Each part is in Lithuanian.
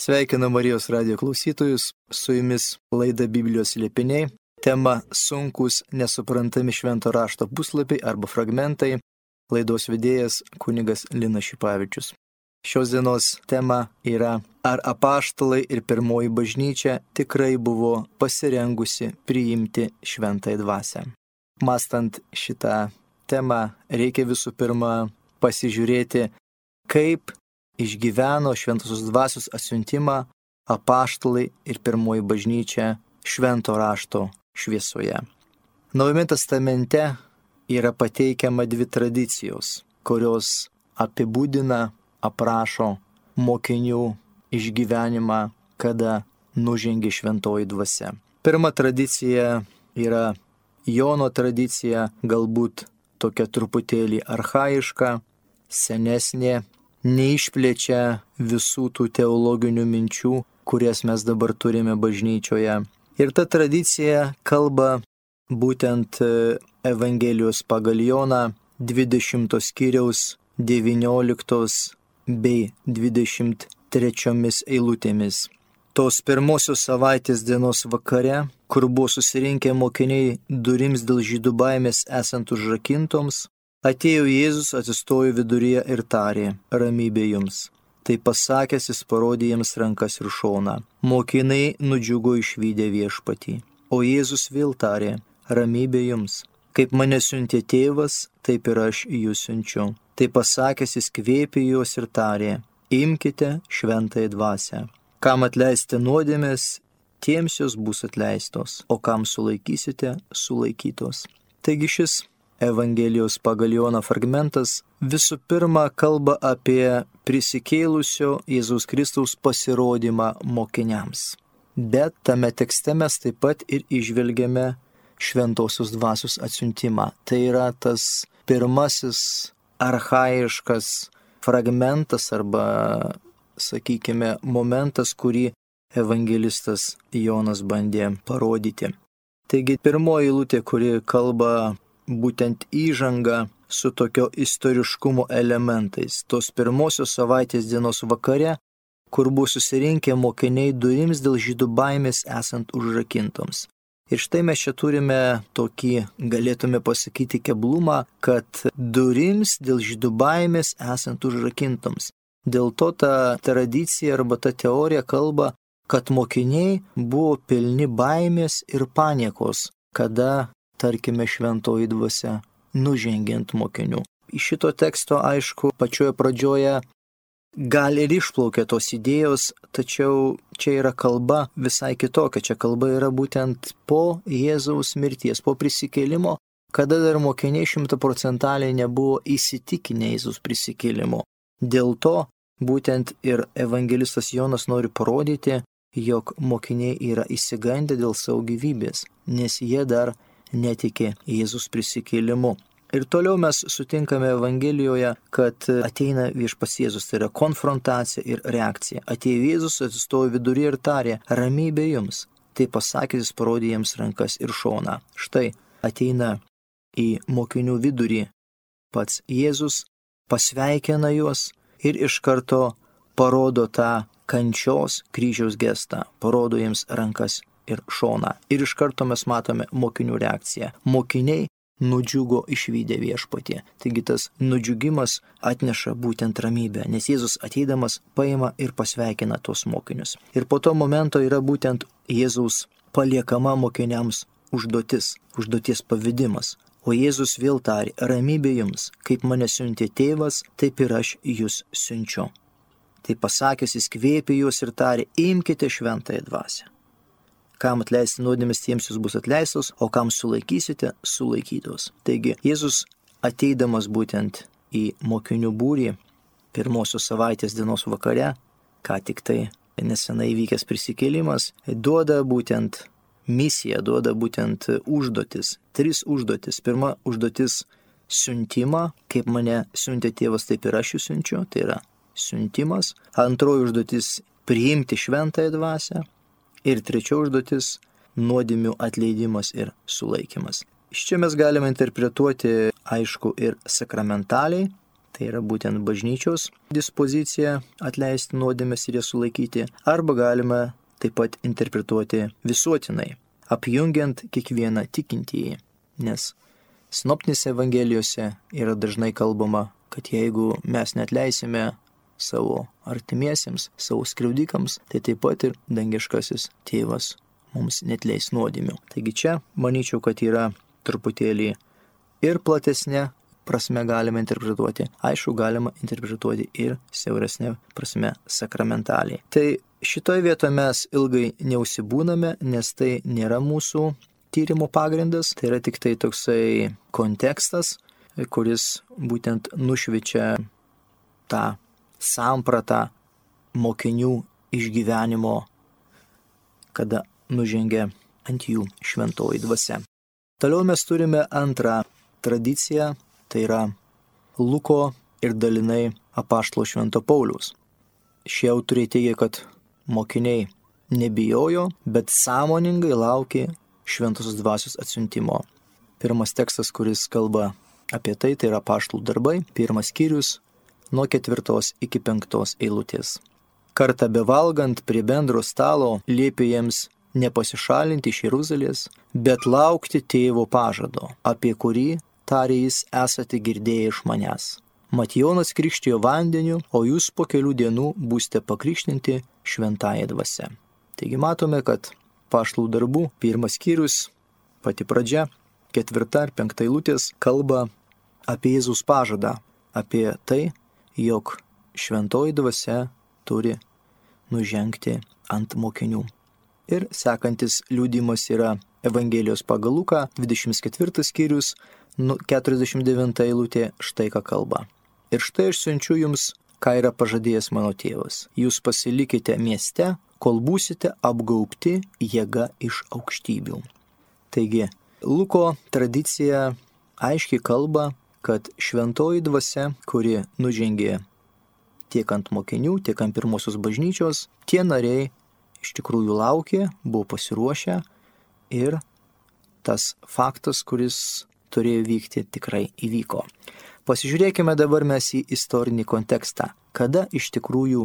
Sveikinu Marijos radijo klausytojus, su jumis laida Biblijos slėpiniai. Tema sunkus, nesuprantami švento rašto puslapiai arba fragmentai. Laidos vedėjas kunigas Linas Šipavičius. Šios dienos tema yra, ar apaštalai ir pirmoji bažnyčia tikrai buvo pasirengusi priimti šventąją dvasią. Mąstant šitą temą, reikia visų pirma pasižiūrėti, kaip išgyveno šventosios dvasios atsiuntimą apaštalai ir pirmoji bažnyčia švento rašto šviesoje. Naujame testamente yra pateikiama dvi tradicijos, kurios apibūdina, aprašo mokinių išgyvenimą, kada nužengė šventoji dvasia. Pirma tradicija yra Jono tradicija, galbūt tokia truputėlį archaiška, senesnė, neišplečia visų tų teologinių minčių, kurias mes dabar turime bažnyčioje. Ir ta tradicija kalba būtent Evangelijos pagal Joną 20 skyriaus 19 bei 23 eilutėmis. Tos pirmosios savaitės dienos vakare, kur buvo susirinkę mokiniai durims dėl žydų baimės esant užrakintoms, atėjo Jėzus, atsistojo viduryje ir tarė, ramybė jums. Tai pasakęs, jis parodė jiems rankas ir šoną. Mokiniai nudžiugo išvydę viešpatį. O Jėzus vėl tarė, ramybė jums. Kaip mane siuntė tėvas, taip ir aš jūs siunčiu. Tai pasakęs, jis kvėpė juos ir tarė, imkite šventąją dvasią. Kam atleisti nuodėmės, tiems jos bus atleistos, o kam sulaikysite, sulaikytos. Taigi šis Evangelijos pagal Joną fragmentas visų pirma kalba apie prisikėlusio Jėzaus Kristaus pasirodymą mokiniams. Bet tame tekste mes taip pat ir įžvelgiame šventosios dvasios atsiuntimą. Tai yra tas pirmasis archaiškas fragmentas arba, sakykime, momentas, kurį evangelistas Jonas bandė parodyti. Taigi pirmoji eilutė, kuri kalba būtent įžanga su tokio istoriškumo elementais. Tos pirmosios savaitės dienos vakare, kur buvo susirinkę mokiniai durims dėl žydų baimės esant užrakintoms. Ir štai mes čia turime tokį, galėtume pasakyti, keblumą, kad durims dėl žydų baimės esant užrakintoms. Dėl to ta tradicija arba ta teorija kalba, kad mokiniai buvo pilni baimės ir paniekos, kada, tarkime, šventoji dvasia nužengiant mokinių. Iš šito teksto, aišku, pačioje pradžioje gal ir išplaukia tos idėjos, tačiau čia yra kalba visai kitokia. Čia kalba yra būtent po Jėzaus mirties, po prisikėlimo, kada dar mokiniai 100% nebuvo įsitikinę Jėzaus prisikėlimo. Dėl to būtent ir evangelistas Jonas nori parodyti, jog mokiniai yra išsigandę dėl savo gyvybės, nes jie dar netikė Jėzus prisikėlimu. Ir toliau mes sutinkame Evangelijoje, kad ateina viešpats Jėzus, tai yra konfrontacija ir reakcija. Atėjo Jėzus, atsistojo viduryje ir tarė, ramybė jums. Tai pasakęs, jis parodė jiems rankas ir šoną. Štai ateina į mokinių vidurį pats Jėzus, pasveikina juos ir iš karto parodo tą kančios kryžiaus gestą, parodo jiems rankas ir šoną. Ir iš karto mes matome mokinių reakciją. Mokiniai nudžiugo išvydę viešpatį. Taigi tas nudžiugimas atneša būtent ramybę, nes Jėzus ateidamas paima ir pasveikina tuos mokinius. Ir po to momento yra būtent Jėzaus paliekama mokiniams užduoties pavedimas. O Jėzus vėl tarė, ramybė jums, kaip mane siuntė tėvas, taip ir aš jūs siunčiu. Tai pasakęs, jis kvėpė juos ir tarė, imkite šventąją dvasią. Kam atleisti nuodėmės, tiems jūs bus atleistos, o kam sulaikysite, sulaikytos. Taigi, Jėzus ateidamas būtent į mokinių būrį pirmosios savaitės dienos vakare, ką tik tai nesenai įvykęs prisikėlimas, duoda būtent misiją, duoda būtent užduotis. 3 užduotis. Pirma užduotis siuntimą, kaip mane siuntė tėvas, taip ir aš jūs siunčiu, tai yra siuntimas. Antroji užduotis priimti šventąją dvasią. Ir trečia užduotis nuodėmių atleidimas ir sulaikymas. Iš čia mes galime interpretuoti, aišku, ir sakramentaliai tai yra būtent bažnyčios dispozicija atleisti nuodėmes ir jas sulaikyti, arba galima taip pat interpretuoti visuotinai, apjungiant kiekvieną tikintįjį, nes sinoptinėse evangelijose yra dažnai kalbama, kad jeigu mes neatleisime savo artimiesiems, savo skriaudikams, tai taip pat ir dangiškasis tėvas mums neatleis nuodėmių. Taigi čia, manyčiau, kad yra truputėlį ir platesnė prasme galima interpretuoti, aišku, galima interpretuoti ir siauresnė prasme sakramentaliai. Tai šitoje vietoje mes ilgai neužsibūname, nes tai nėra mūsų tyrimo pagrindas, tai yra tik tai toksai kontekstas, kuris būtent nušviečia tą sampratą mokinių išgyvenimo, kada nužengia ant jų šventoji dvasia. Toliau mes turime antrą tradiciją, tai yra Luko ir dalinai apaštalo Švento Pauliaus. Šie autoriai teigia, kad mokiniai nebijojo, bet sąmoningai laukė šventosios dvasios atsiuntimo. Pirmas tekstas, kuris kalba apie tai, tai yra apaštalų darbai, 1 skyrius, nuo 4 iki 5 eilutės. Kartą bevalgant prie bendro stalo liepė jiems nepasišalinti iš Jeruzalės, bet laukti tėvo pažado, apie kurį, tarė jis, esate girdėję iš manęs. Mat Jonas krikštijo vandeniu, o jūs po kelių dienų būsite pakrikštinti šventąja dvasia. Taigi matome, kad apaštalų darbų 1 skyrius, pati pradžia, 4 ir 5 eilutės kalba apie Jėzaus pažadą, apie tai, jog šventoji dvasia turi nužengti ant mokinių. Ir sekantis liudijimas yra Evangelijos pagal Luką, 24 skyrius, 49 eilutė, štai ką kalba. Ir štai aš siunčiu jums, ką yra pažadėjęs mano tėvas. Jūs pasilikite mieste, kol būsite apgaubti jėga iš aukštybių. Taigi, Luko tradicija aiškiai kalba, kad šventoji dvasia, kuri nužengė tiek ant mokinių, tiek ant pirmosios bažnyčios, tie nariai iš tikrųjų laukė, buvo pasiruošę ir tas faktas, kuris turėjo vykti, tikrai įvyko. Pasižiūrėkime dabar mes į istorinį kontekstą, kada iš tikrųjų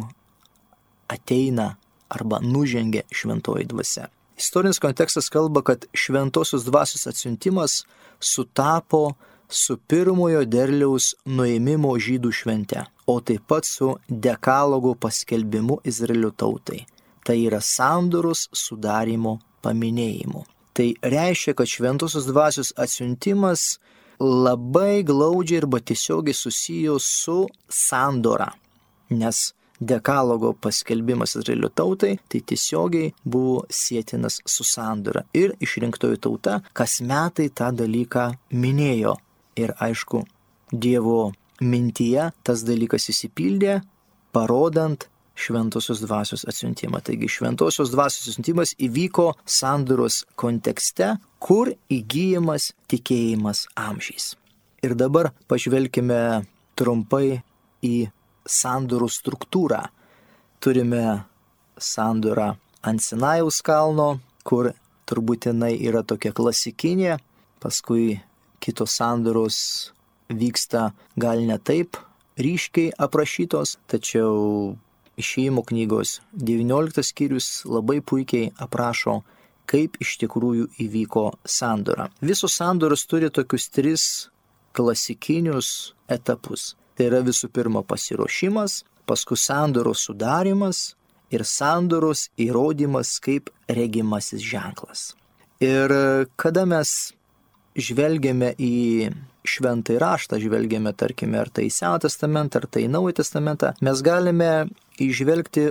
ateina arba nužengia šventoji dvasia. Istorinis kontekstas kalba, kad šventosios dvasios atsiuntimas sutapo su pirmojo derliaus nuėmimo žydų švente, o taip pat su dekalogo paskelbimu Izraelio tautai. Tai yra sandoros sudarimo paminėjimu. Tai reiškia, kad šventosios dvasios atsiuntimas labai glaudžiai arba tiesiogiai susijo su sandora, nes dekalogo paskelbimas Izraelio tautai tai tiesiogiai buvo sietinas su sandora. Ir išrinktoji tauta kas metai tą dalyką minėjo. Ir aišku, Dievo mintyje tas dalykas įsipildė, parodant šventosios dvasios atsiuntimą. Taigi šventosios dvasios atsiuntimas įvyko sandoros kontekste, kur įgyjamas tikėjimas amžiais. Ir dabar pažvelkime trumpai į sandorų struktūrą. Turime sandorą ant Sinajaus kalno, kur turbūt jinai yra tokia klasikinė, paskui kitos sandoros vyksta gal ne taip ryškiai aprašytos, tačiau Išėjimo knygos 19 skyrius labai puikiai aprašo, kaip iš tikrųjų įvyko sandora. Visos sandoros turi tokius 3 klasikinius etapus. Tai yra visų pirma pasiruošimas, paskui sandoros sudarimas ir sandoros įrodymas kaip regimasis ženklas. Ir kada mes žvelgiame į šventąjį raštą, žvelgiame, tarkime, ar tai į Seną testamentą, ar tai į Naują testamentą, mes galime įžvelgti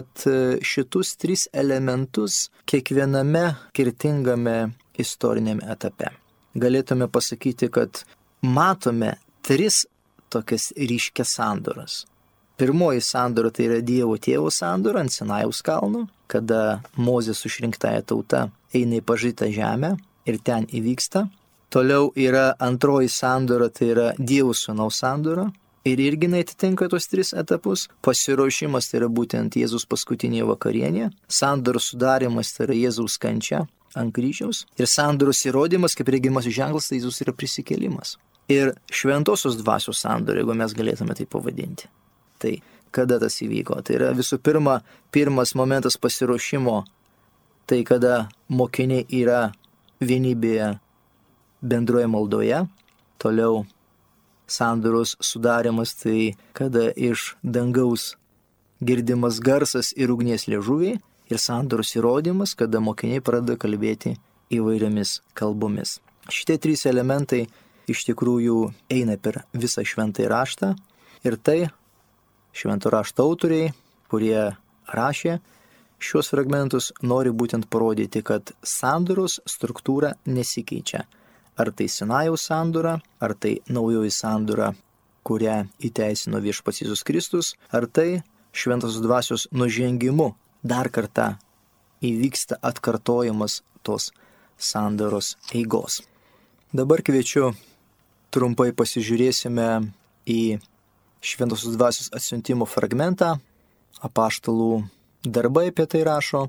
šitus 3 elementus kiekviename skirtingame istoriniame etape. Galėtume pasakyti, kad matome 3 tokias ryškias sandoras. Pirmoji sandora tai yra Dievo tėvo sandora ant Sinajaus kalno, kada Mozė su išrinktąja tauta eina į pažytą žemę ir ten įvyksta. Toliau yra antroji sandora, tai yra Dievo sūnaus sandora. Ir irgi atitinka tos 3 etapus. Pasiruošimas tai yra būtent Jėzus paskutinė vakarienė. Sandoros sudarimas tai yra Jėzaus kančia ant kryžiaus. Ir sandoros įrodymas, kaip regimasis ženklas, tai Jėzus yra prisikėlimas. ir šventosios dvasios sandorį, jeigu mes galėtume tai pavadinti. Tai kada tas įvyko? Tai yra visų pirma, pirmas momentas pasiruošimo, tai kada mokiniai yra vienybėje bendroje maldoje, toliau sandoros sudarimas, tai kada iš dangaus girdimas garsas ir ugnies liežuviai, ir sandoros įrodymas, kada mokiniai pradeda kalbėti įvairiomis kalbomis. Šitie trys elementai iš tikrųjų eina per visą šventąjį raštą, ir tai švento rašto autoriai, kurie rašė šios fragmentus, nori būtent parodyti, kad sandoros struktūra nesikeičia. Ar tai Sinajaus sandora, ar tai naujoji sandora, kurią įteisino viešpats Jėzus Kristus, ar tai šventosios dvasios nužengimu dar kartą įvyksta atkartojimas tos sandoros eigos. Dabar kviečiu trumpai pasižiūrėsime į šventosios dvasios atsiuntimo fragmentą. Apaštalų darbai apie tai rašo.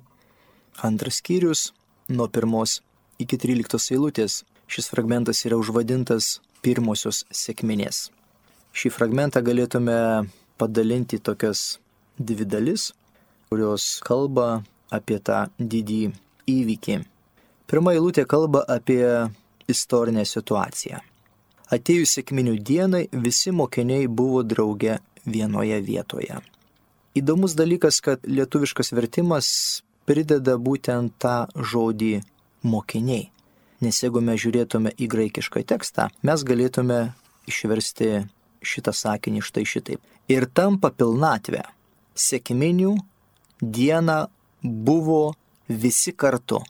2 skyrius nuo 1 iki 13 eilutės. Šis fragmentas yra užvadintas pirmosios sekminės. Šį fragmentą galėtume padalinti tokias dvi dalis, kurios kalba apie tą didį įvykį. Pirma eilutė kalba apie istorinę situaciją. Atėjus sekminių dienai visi mokiniai buvo drauge vienoje vietoje. Įdomus dalykas, kad lietuviškas vertimas prideda būtent tą žodį mokiniai. Nes jeigu mes žiūrėtume į graikišką tekstą, mes galėtume išversti šitą sakinį štai šitaip. Ir tampa pilnatvė. Sekminių dieną buvo visi kartu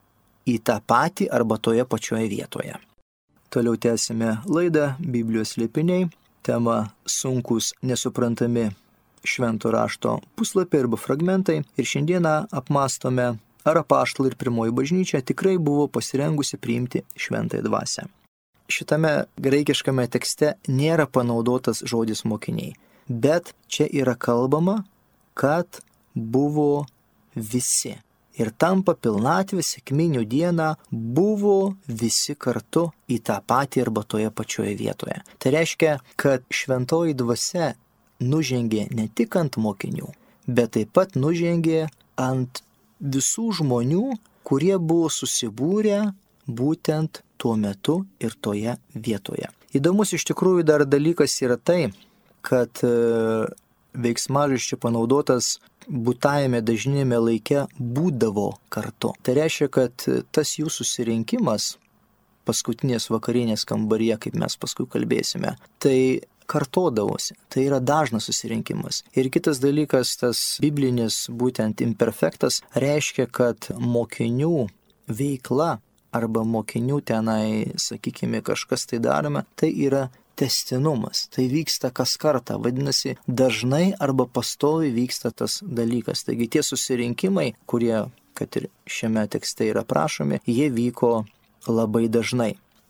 į tą patį arba toje pačioje vietoje. Toliau tęsime laidą Biblijos slėpiniai. Tema sunkus, nesuprantami švento rašto puslapiai arba fragmentai. Ir šiandieną apmastome, ar apaštalai ir pirmoji bažnyčia tikrai buvo pasirengusi priimti šventąją dvasią. Šitame graikiškame tekste nėra panaudotas žodis mokiniai, bet čia yra kalbama, kad buvo visi. Ir tampa pilnatvė sekminių dieną buvo visi kartu į tą patį arba toje pačioje vietoje. Tai reiškia, kad šventoji dvasia nužengė ne tik ant mokinių, bet taip pat nužengė ant visų žmonių, kurie buvo susibūrę būtent tuo metu ir toje vietoje. Įdomus iš tikrųjų dar dalykas yra tai, kad veiksmažodis čia panaudotas būtajame dažniniame laike būdavo kartu. Tai reiškia, kad tas jų susirinkimas paskutinės vakarienės kambaryje, kaip mes paskui kalbėsime, tai kartodavosi. Tai yra dažnas susirinkimas. Ir kitas dalykas, tas biblinis būtent imperfektas, reiškia, kad mokinių veikla arba mokinių tenai, sakykime, kažkas tai darome, tai yra tęstinumas. Tai vyksta kas kartą. Vadinasi, dažnai arba pastoviai vyksta tas dalykas. Taigi tie susirinkimai, kurie, kad ir šiame tekste yra prašomi, jie vyko labai dažnai.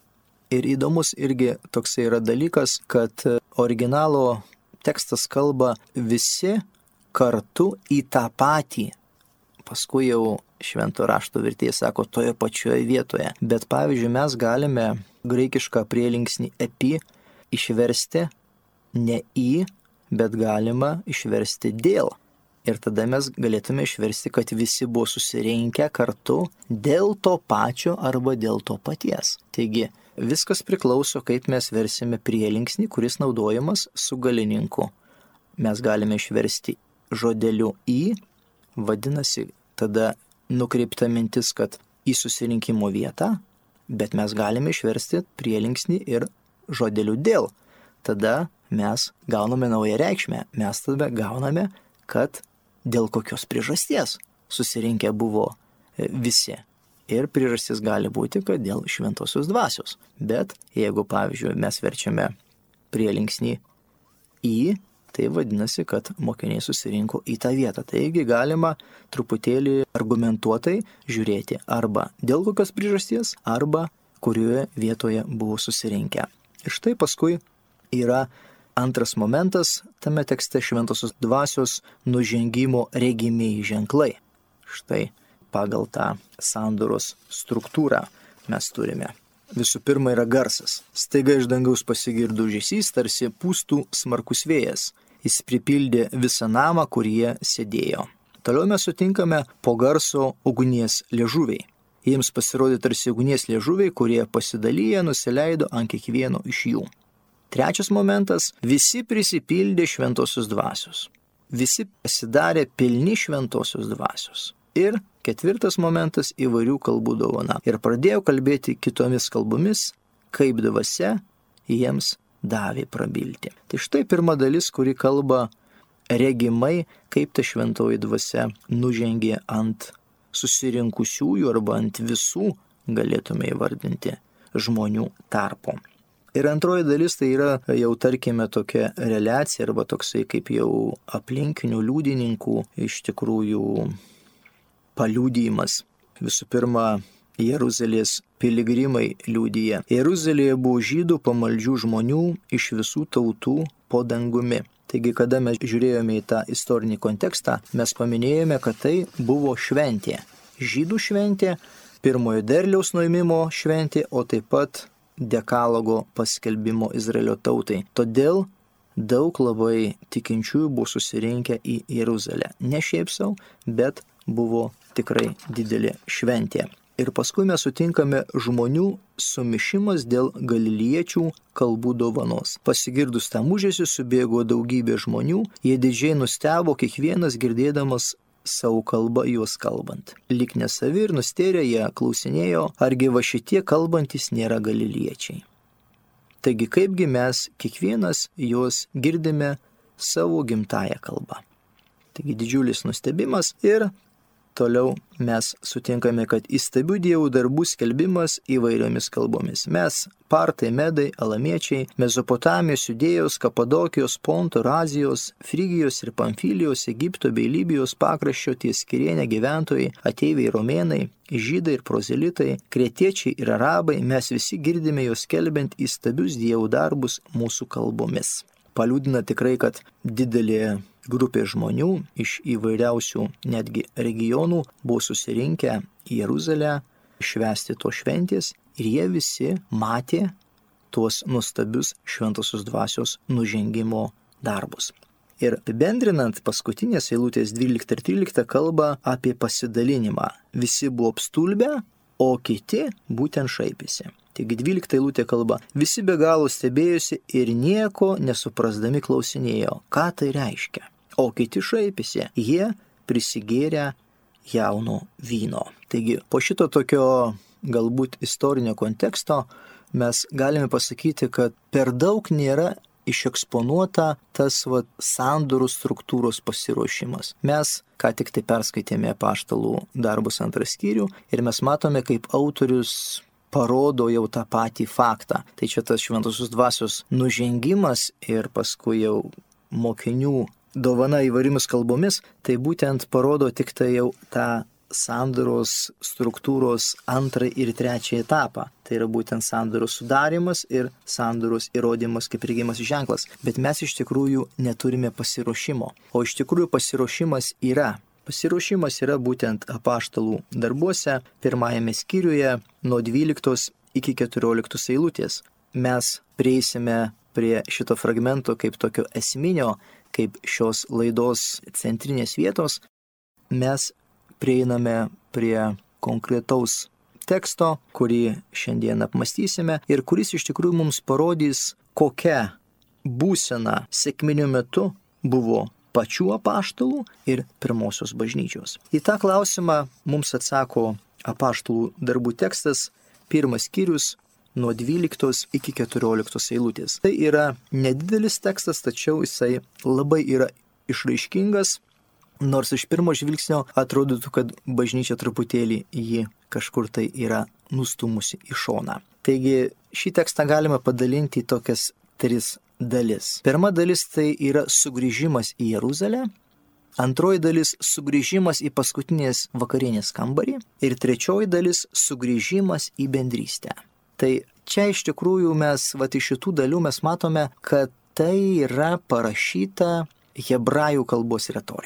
Ir įdomus irgi toksai yra dalykas, kad originalo tekstas kalba visi kartu į tą patį. Paskui jau švento rašto vertėjas sako toje pačioje vietoje. Bet pavyzdžiui, mes galime graikišką prielinksnį epi išversti ne į, bet galima išversti dėl. Ir tada mes galėtume išversti, kad visi buvo susirinkę kartu dėl to pačio arba dėl to paties. Taigi, viskas priklauso, kaip mes versime prielinksnį, kuris naudojamas su galininku. Mes galime išversti žodeliu į, vadinasi, tada nukreipta mintis, kad į susirinkimo vietą, bet mes galime išversti prielinksnį ir žodeliu dėl. Tada mes gauname naują reikšmę. Mes tada gauname, kad dėl kokios priežasties susirinkę buvo visi. Ir priežastis gali būti, kad dėl šventosios dvasios. Bet jeigu, pavyzdžiui, mes verčiame prielinksnį į, tai vadinasi, kad mokiniai susirinko į tą vietą. Taigi galima truputėlį argumentuotai žiūrėti arba dėl kokios priežasties, arba kurioje vietoje buvo susirinkę. Ir štai paskui yra antras momentas tame tekste šventosios dvasios nužengimo regimieji ženklai. Štai pagal tą sandoros struktūrą mes turime. visų pirma yra garsas. Staiga iš dangaus pasigirdo ūžesys, tarsi pūstų smarkus vėjas. Jis pripildė visą namą, kur jie sėdėjo. Toliau mes sutinkame po garso ugnies liežuviai. Jiems pasirodė tarsi ugnies liežuviai, kurie pasidalyję nusileido ant kiekvieno iš jų. Trečias momentas – visi prisipildė šventosios dvasios. Visi pasidarė pilni šventosios dvasios. Ir ketvirtas momentas – įvairių kalbų dovana. Ir pradėjo kalbėti kitomis kalbomis, kaip dvasia jiems davė prabilti. Tai štai pirma dalis, kuri kalba regimai, kaip ta šventoji dvasia nužengė ant susirinkusiųjų arba ant visų, galėtume įvardinti, žmonių tarpo. Ir antroji dalis tai yra jau tarkime tokia reliacija arba toksai kaip jau aplinkinių liudininkų iš tikrųjų paliudijimas. Visų pirma, Jeruzalės piligrimai liudija. Jeruzalėje buvo žydų pamaldžių žmonių iš visų tautų po dangumi. Taigi, kada mes žiūrėjome į tą istorinį kontekstą, mes paminėjome, kad tai buvo šventė. Žydų šventė, pirmojo derliaus nuėmimo šventė, o taip pat dekalogo paskelbimo Izraelio tautai. Todėl daug labai tikinčiųjų buvo susirinkę į Jeruzalę. Ne šiaip savo, bet buvo tikrai didelė šventė. Ir paskui mes sutinkame žmonių sumišimas dėl galiliečių kalbų dovanos. Pasigirdus tam ūžesiui subėgo daugybė žmonių, jie didžiai nustebo kiekvienas girdėdamas savo kalbą juos kalbant. Lyg nesavi ir nustėrę jie klausinėjo, argi va šitie kalbantis nėra galiliečiai. Taigi kaipgi mes kiekvienas juos girdime savo gimtąją kalbą. Taigi didžiulis nustebimas ir toliau mes sutinkame, kad įstabių dievų darbų skelbimas įvairiomis kalbomis. Mes, partai, medai, alamiečiai, Mezopotamijos, Judėjos, Kapadokijos, Ponto, Azijos, Frygijos ir Pamfilijos, Egipto bei Libijos pakraščio ties Kiriene gyventojai, ateiviai romėnai, žydai ir prozelitai, kretiečiai ir arabai, mes visi girdime juos skelbiant įstabius dievų darbus mūsų kalbomis. Paliudina tikrai, kad didelė grupė žmonių iš įvairiausių netgi regionų buvo susirinkę į Jeruzalę švęsti to šventės ir jie visi matė tuos nuostabius šventosios dvasios nužengimo darbus. Ir apibendrinant paskutinės eilutės 12 ir 13 kalba apie pasidalinimą. Visi buvo apstulbę, o kiti būtent šaipėsi. Taigi 12 eilutė kalba, visi be galo stebėjosi ir nieko nesuprasdami klausinėjo, ką tai reiškia. O kiti šaipėsi, jie prisigėrė jauno vyno. Taigi po šito tokio galbūt istorinio konteksto mes galime pasakyti, kad per daug nėra išeksponuota tas sandorų struktūros pasiruošimas. Mes ką tik tai perskaitėme Apaštalų darbus 2 skyrių ir mes matome, kaip autorius parodo jau tą patį faktą. Tai čia tas šventosios dvasios nužengimas ir paskui jau mokinių dovana įvairiomis kalbomis, tai būtent parodo tik tai jau tą sandoros struktūros 2 ir 3 etapą. Tai yra būtent sandoros sudarimas ir sandoros įrodymas kaip regimas ženklas. Bet mes iš tikrųjų neturime pasiruošimo. O iš tikrųjų pasiruošimas yra. Pasiruošimas yra būtent Apaštalų darbuose, 1 skyriuje nuo 12 iki 14 eilutės. Mes prieisime prie šito fragmento kaip tokio esminio, kaip šios laidos centrinės vietos. Mes prieiname prie konkretaus teksto, kurį šiandien apmastysime ir kuris iš tikrųjų mums parodys, kokia būsena sekminių metu buvo pačių apaštalų ir pirmosios bažnyčios. Į tą klausimą mums atsako Apaštalų darbų tekstas, 1 skyrius nuo 12 iki 14 eilutės. Tai yra nedidelis tekstas, tačiau jisai labai yra išraiškingas, nors iš pirmo žvilgsnio atrodytų, kad bažnyčia truputėlį jį kažkur tai yra nustumusi į šoną. Taigi šį tekstą galima padalinti į tokias 3 dalis. Pirma dalis tai yra sugrįžimas į Jeruzalę, antroji dalis sugrįžimas į paskutinės vakarienės kambarį ir trečioji dalis sugrįžimas į bendrystę. Tai čia iš tikrųjų mes, iš šitų dalių mes matome, kad tai yra parašyta hebrajų kalbos retorika.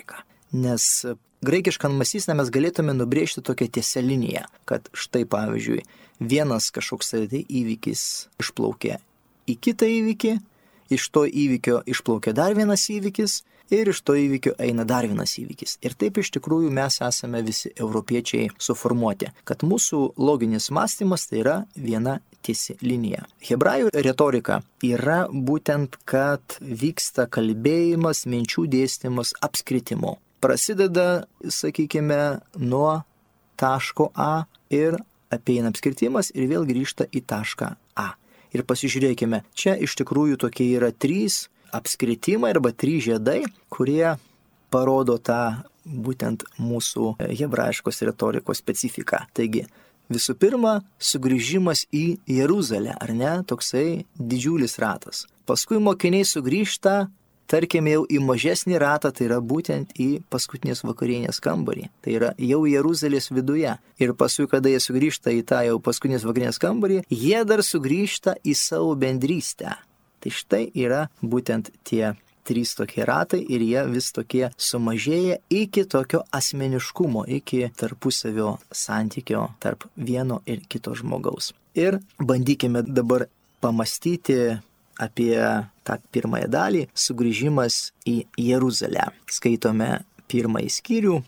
Nes graikišką mąstyseną mes galėtume nubrėžti tokią tiesią liniją, kad štai pavyzdžiui, vienas kažkoks tai įvykis išplaukė į kitą įvykį, iš to įvykio išplaukė dar vienas įvykis ir iš to įvykio eina dar vienas įvykis. Ir taip iš tikrųjų mes esame visi europiečiai suformuoti, kad mūsų loginis mąstymas tai yra viena tiesi linija. Hebrajų retorika yra būtent, kad vyksta kalbėjimas, minčių dėstymas apskritimu. Prasideda, sakykime, nuo taško A ir apeina apskritimas ir vėl grįžta į tašką A. Ir pasižiūrėkime, čia iš tikrųjų tokie yra 3 apskritimai arba 3 žiedai, kurie parodo tą būtent mūsų hebrajiškos retorikos specifiką. Taigi, visų pirma, sugrįžimas į Jeruzalę, ar ne, toksai didžiulis ratas. Paskui mokiniai sugrįžta, tarkim, jau į mažesnį ratą, tai yra būtent į paskutinės vakarienės kambarį. Tai yra jau Jeruzalės viduje. Ir paskui, kada jie sugrįžta į tą jau paskutinės vakarienės kambarį, jie dar sugrįžta į savo bendrystę. Tai štai yra būtent tie 3 tokie ratai ir jie vis tokie sumažėja iki tokio asmeniškumo, iki tarpusavio santykio tarp vieno ir kito žmogaus. Ir bandykime dabar pamastyti apie tą pirmąją dalį, sugrįžimas į Jeruzalę. Skaitome 1 skyrių,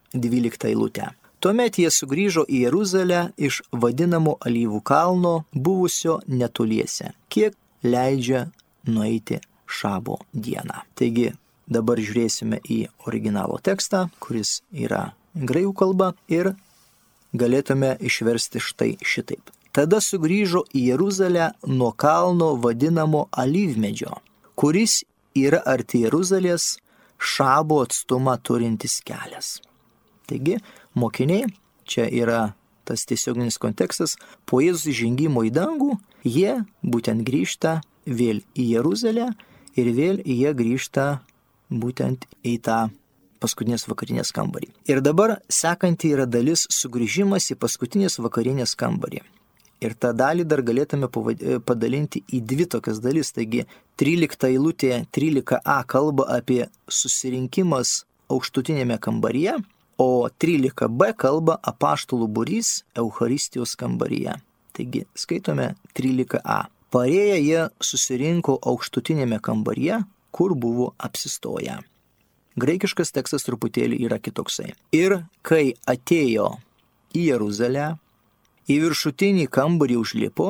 12 eilutę. Tuomet jie sugrįžo į Jeruzalę iš vadinamo Alyvų kalno, buvusio netoliese, kiek leidžia nueiti šabo dieną. Taigi dabar žiūrėsime į originalo tekstą, kuris yra graikų kalba ir galėtume išversti štai šitaip. Tada sugrįžo į Jeruzalę nuo kalno vadinamo Alyvmedžio, kuris yra arti Jeruzalės šabo atstumą turintis kelias. Taigi mokiniai, čia yra tas tiesioginis kontekstas, po Jėzaus įžengimo į dangų, jie būtent grįžta vėl į Jeruzalę ir vėl jie grįžta būtent į tą paskutinės vakarinės kambarį. Ir dabar sekanti yra dalis sugrįžimas į paskutinės vakarinės kambarį. Ir tą dalį dar galėtume padalinti į 2 tokias dalis. Taigi 13 eilutė 13a kalba apie susirinkimas aukštutinėme kambaryje, o 13b kalba apaštalų būrys Eucharistijos kambaryje. Taigi skaitome 13a. Parėję jie susirinko aukštutinėme kambaryje, kur buvo apsistoję. Graikiškas tekstas truputėlį yra kitoksai. Ir kai atėjo į Jeruzalę, į viršutinį kambarį užlipo,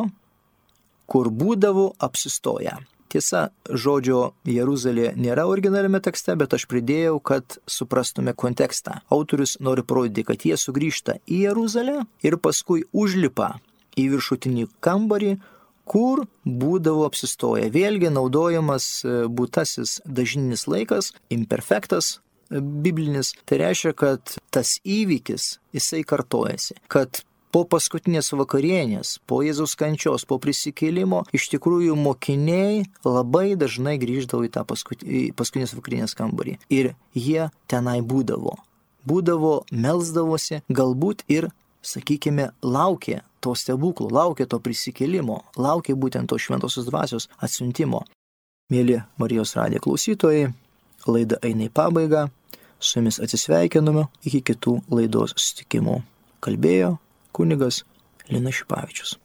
kur būdavo apsistoję. Tiesa, žodžio Jeruzalė nėra originaliame tekste, bet aš pridėjau, kad suprastume kontekstą. Autorius nori parodyti, kad jie sugrįžta į Jeruzalę ir paskui užlipa į viršutinį kambarį, kur būdavo apsistoję. Vėlgi naudojamas būtasis dažninis laikas, imperfektas biblinis. Tai reiškia, kad tas įvykis, jisai kartojasi. Kad po paskutinės vakarienės, po Jėzaus kančios, po prisikėlimo, iš tikrųjų mokiniai labai dažnai grįždavo į tą paskutinės vakarienės kambarį. Ir jie tenai būdavo. Būdavo, melsdavosi, galbūt ir, sakykime, laukė to stebuklo, laukė to prisikėlimo, laukė būtent to šventosios dvasios atsiuntimo. Mėly Marijos radijo klausytojai, laida eina į pabaigą, su jumis atsisveikiname, iki kitų laidos susitikimų. Kalbėjo kunigas Linas Šipavičius.